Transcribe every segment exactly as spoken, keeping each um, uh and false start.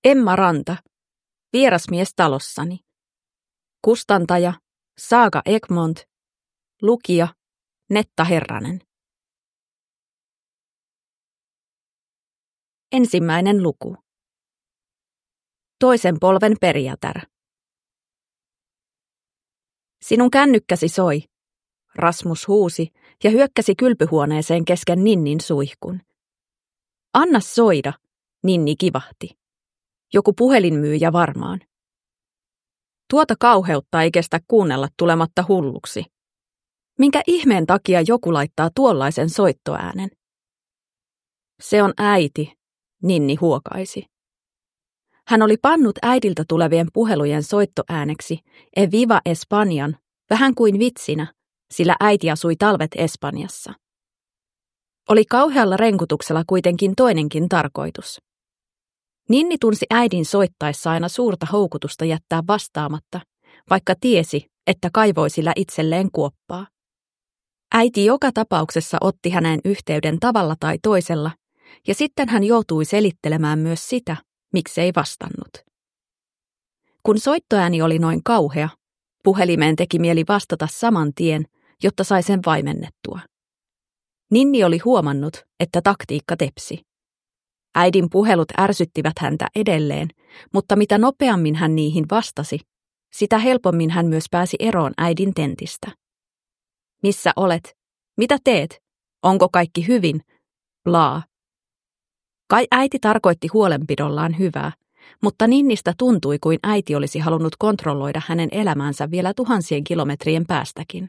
Emma Ranta, vierasmies talossani. Kustantaja, Saaga Egmont. Lukija, Netta Herranen. Ensimmäinen luku. Toisen polven perijätär. Sinun kännykkäsi soi. Rasmus huusi ja hyökkäsi kylpyhuoneeseen kesken Ninnin suihkun. Anna soida, Ninni kivahti. Joku puhelinmyyjä varmaan. Tuota kauheutta ei kestä kuunnella tulematta hulluksi. Minkä ihmeen takia joku laittaa tuollaisen soittoäänen? Se on äiti, Ninni huokaisi. Hän oli pannut äidiltä tulevien puhelujen soittoääneksi E Viva Espanjan, vähän kuin vitsinä, sillä äiti asui talvet Espanjassa. Oli kauhealla renkutuksella kuitenkin toinenkin tarkoitus. Ninni tunsi äidin soittaessa aina suurta houkutusta jättää vastaamatta, vaikka tiesi, että kaivoi sillä itselleen kuoppaa. Äiti joka tapauksessa otti hänen yhteyden tavalla tai toisella, ja sitten hän joutui selittelemään myös sitä, miksei vastannut. Kun soittoääni oli noin kauhea, puhelimeen teki mieli vastata saman tien, jotta sai sen vaimennettua. Ninni oli huomannut, että taktiikka tepsi. Äidin puhelut ärsyttivät häntä edelleen, mutta mitä nopeammin hän niihin vastasi, sitä helpommin hän myös pääsi eroon äidin tentistä. Missä olet? Mitä teet? Onko kaikki hyvin? Blaa. Kai äiti tarkoitti huolenpidollaan hyvää, mutta Ninnistä tuntui kuin äiti olisi halunnut kontrolloida hänen elämäänsä vielä tuhansien kilometrien päästäkin.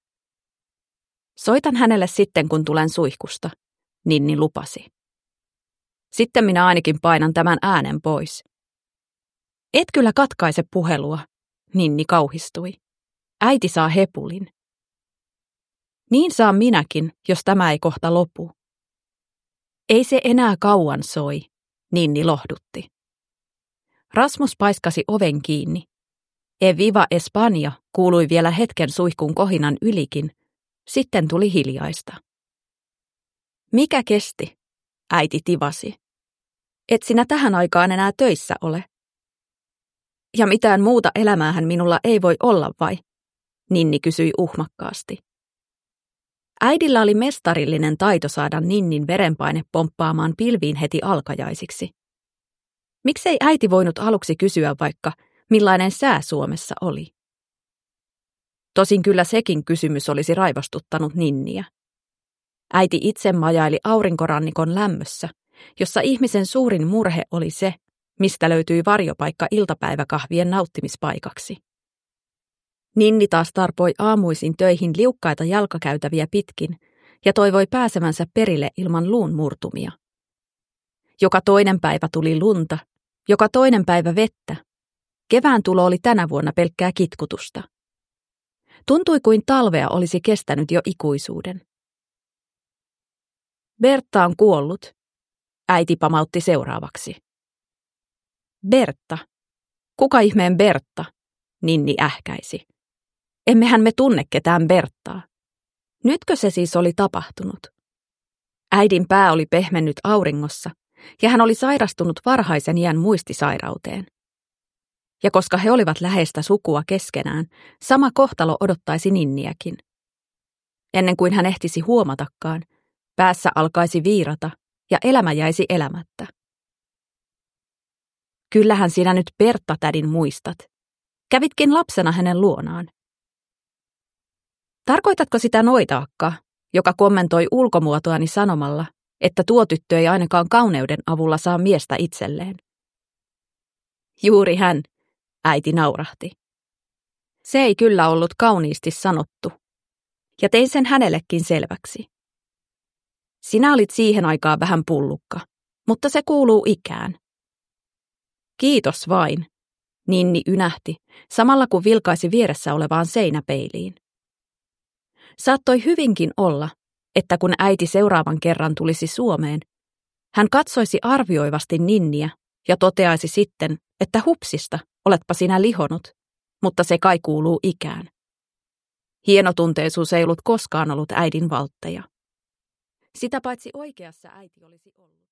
Soitan hänelle sitten, kun tulen suihkusta, Ninni lupasi. Sitten minä ainakin painan tämän äänen pois. Et kyllä katkaise puhelua, Ninni kauhistui. Äiti saa hepulin. Niin saan minäkin, jos tämä ei kohta lopu. Ei se enää kauan soi, Ninni lohdutti. Rasmus paiskasi oven kiinni. E Viva Espanja kuului vielä hetken suihkun kohinan ylikin, sitten tuli hiljaista. Mikä kesti? Äiti tivasi. Et sinä tähän aikaan enää töissä ole. Ja mitään muuta elämäähän minulla ei voi olla vai? Ninni kysyi uhmakkaasti. Äidillä oli mestarillinen taito saada Ninnin verenpaine pomppaamaan pilviin heti alkajaisiksi. Miksei äiti voinut aluksi kysyä vaikka, millainen sää Suomessa oli? Tosin kyllä sekin kysymys olisi raivostuttanut Ninniä. Äiti itse majaili aurinkorannikon lämmössä, jossa ihmisen suurin murhe oli se, mistä löytyi varjopaikka iltapäiväkahvien nauttimispaikaksi. Ninni taas tarpoi aamuisin töihin liukkaita jalkakäytäviä pitkin ja toivoi pääsemänsä perille ilman luun murtumia. Joka toinen päivä tuli lunta, joka toinen päivä vettä. Kevään tulo oli tänä vuonna pelkkää kitkutusta. Tuntui kuin talvea olisi kestänyt jo ikuisuuden. Bertta on kuollut, äiti pamautti seuraavaksi. Bertta? Kuka ihmeen Bertta? Ninni ähkäisi. Emmehän me tunne ketään Berttaa. Nytkö se siis oli tapahtunut? Äidin pää oli pehmennyt auringossa, ja hän oli sairastunut varhaisen iän muistisairauteen. Ja koska he olivat läheistä sukua keskenään, sama kohtalo odottaisi Ninniäkin. Ennen kuin hän ehtisi huomatakaan, päässä alkaisi viirata ja elämä jäisi elämättä. Kyllähän sinä nyt Bertta-tädin muistat. Kävitkin lapsena hänen luonaan. Tarkoitatko sitä Noitaakkaa, joka kommentoi ulkomuotoani sanomalla, että tuo tyttö ei ainakaan kauneuden avulla saa miestä itselleen? Juuri hän, äiti naurahti. Se ei kyllä ollut kauniisti sanottu, ja tein sen hänellekin selväksi. Sinä olit siihen aikaan vähän pullukka, mutta se kuuluu ikään. Kiitos vain, Ninni ynähti, samalla kun vilkaisi vieressä olevaan seinäpeiliin. Saattoi hyvinkin olla, että kun äiti seuraavan kerran tulisi Suomeen, hän katsoisi arvioivasti Ninniä ja toteaisi sitten, että hupsista, oletpa sinä lihonut, mutta se kai kuuluu ikään. Hienotunteisuus ei ollut koskaan ollut äidin valtteja. Sitä paitsi oikeassa äiti olisi ollut.